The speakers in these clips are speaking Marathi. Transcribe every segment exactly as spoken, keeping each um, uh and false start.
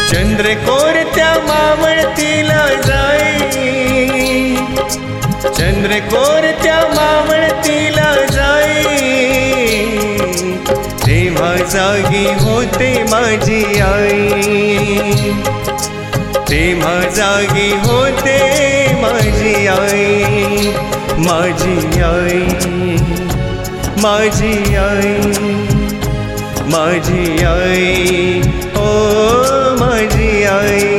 चंद्रकोरत्या मावळतीला जाई, चंद्रकोरत्या मावळतीला जाई, तेव्हा जागी होते माझी आई, तेव्हा जागी होते माझी आई, माझी आई, माझी आई, माझी आई, ओ माझी आई.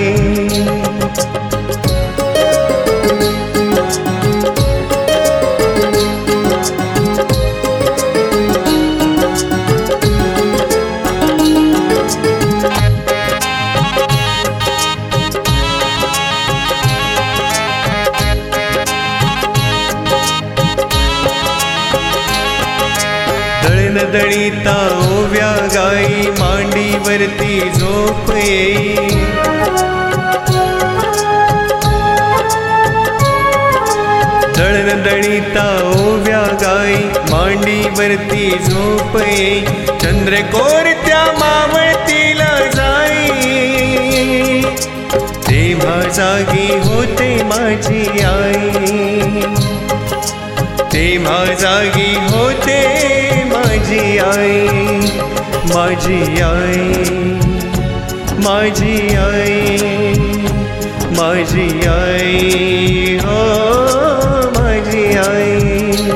दळीता ओव्या गाई मांडीवरती झोप येई, दळण दळीता ओव्या गाई मांडीवरती झोप येई, चंद्रकोरत्या मावळतीला जाई, तेव्हा जागी होते माझी आई, तेव्हा जागी होते माझी आई, माझी आई, माझी आई, माझी आई, हो माझी आई.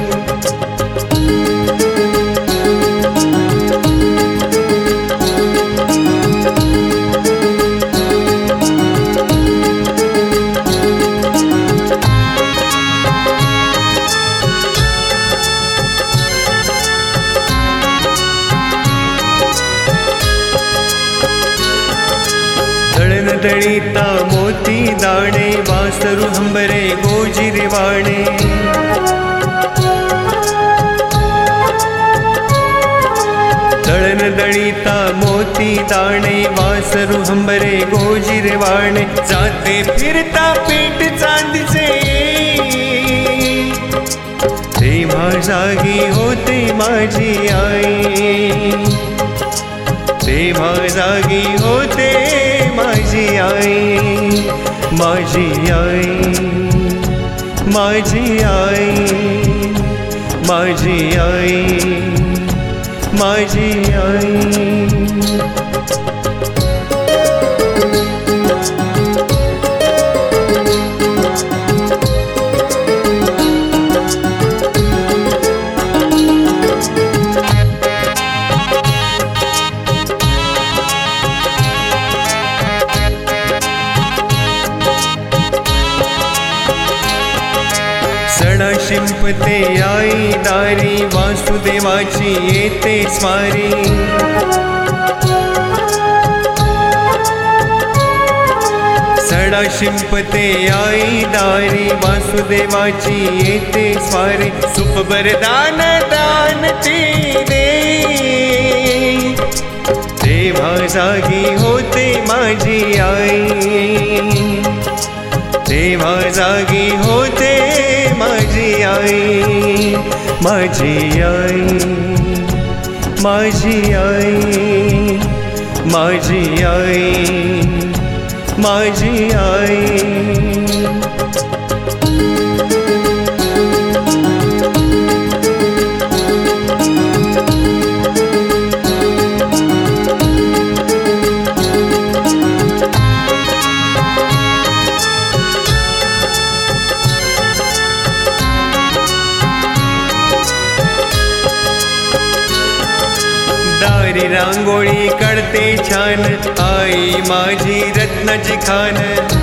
दळीता मोती दाणे वासरू हंबरे गोजिरे वाणे, दळण दळीता मोती दाणे वासरू हंबरे गोजिरे वाणे, जाते फिरता पीठ चांदीचे, तेव्हा जागी होते माझी आई, तेव्हा जागी होते माझी आई, माझी आई, माझी आई, माझी आई, माझी आई. सडा शिंपते आई दारी वासुदेवाची येते स्वारी, सडा शिंपते आई दारी वासुदेवाची येते स्वारी, सुख बरदान दान ती देई, तेव्हा जागी होते माझी आई, तेव्हा जागी होते माझी आई, माझी आई, माझी आई, माझी आई, माझी आई. दारी रांगोळी काढते छान आई माझी रत्नाची खान,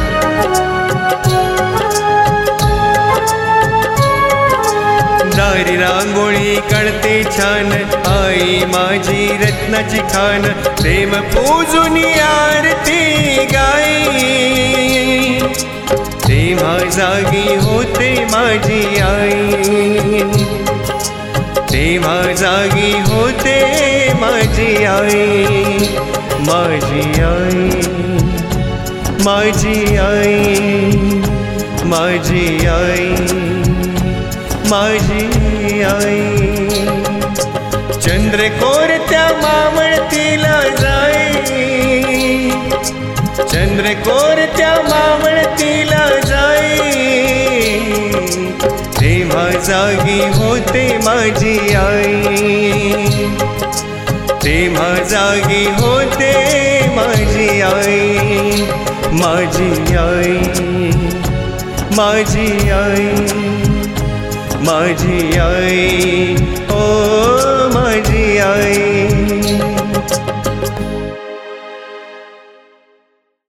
दारी रांगोळी काढते छान आई माझी रत्नाची खान, प्रेम पूजून आरती गाई, तेव्हा जागी होते माझी आई, तेव्हा जागी होते माझी आई, माझी आई, माझी आई, माझी आई, माझी आई. चंद्रकोरत्या मावळतीला जाई, चंद्रकोर त्या मावळतीला जाई, तेव्हा जागी होते माझी आई, तेव्हा जागी होते माझी आई, माझी आई, माझी आई, माझी आई, ओ माझी आई.